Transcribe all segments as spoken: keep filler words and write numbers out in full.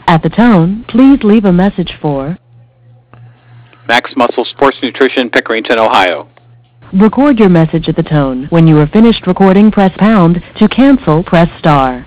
At the tone, please leave a message for Max Muscle Sports Nutrition, Pickerington, Ohio. Record your message at the tone. When you are finished recording, press pound. To cancel, press star.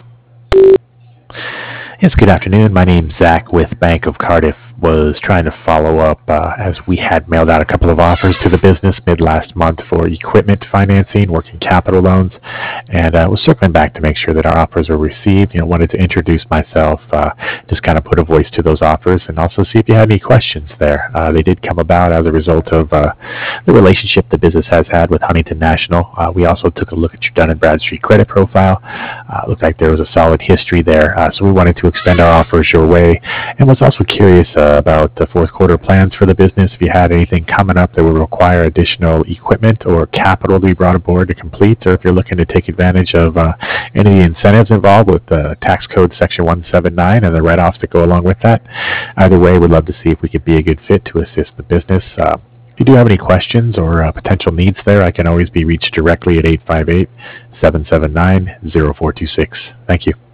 Yes, good afternoon. My name's Zach with Bank of Cardiff. Was trying to follow up uh, as we had mailed out a couple of offers to the business mid last month for equipment financing, working capital loans, and uh, was circling back to make sure that our offers were received. You know, wanted to introduce myself, uh, just kind of put a voice to those offers, and also see if you had any questions there. Uh, they did come about as a result of uh, the relationship the business has had with Huntington National. Uh, we also took a look at your Dun and Bradstreet credit profile. Uh, looked like there was a solid history there, uh, so we wanted to extend our offers your way, and was also curious uh, about the fourth quarter plans for the business. If you had anything coming up that would require additional equipment or capital to be brought aboard to complete, or if you're looking to take advantage of uh, any of the incentives involved with the tax code section one seventy-nine and the write-offs that go along with that. Either way, we'd love to see if we could be a good fit to assist the business. Uh, if you do have any questions or uh, potential needs there, I can always be reached directly at eight five eight, seven seven nine, zero four two six. Thank you.